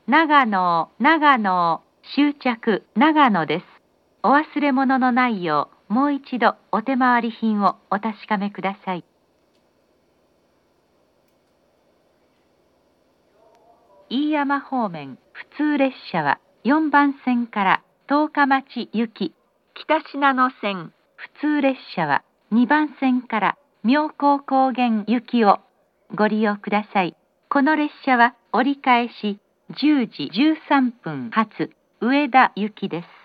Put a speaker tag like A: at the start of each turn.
A: 長野、長野、終着、長野です。お忘れ物のないよう、もう一度お手回り品をお確かめください。飯山方面普通列車は4番線から十日町行き、北信濃線普通列車は2番線から妙高高原行きをご利用ください。この列車は折り返し10時13分発上田行きです。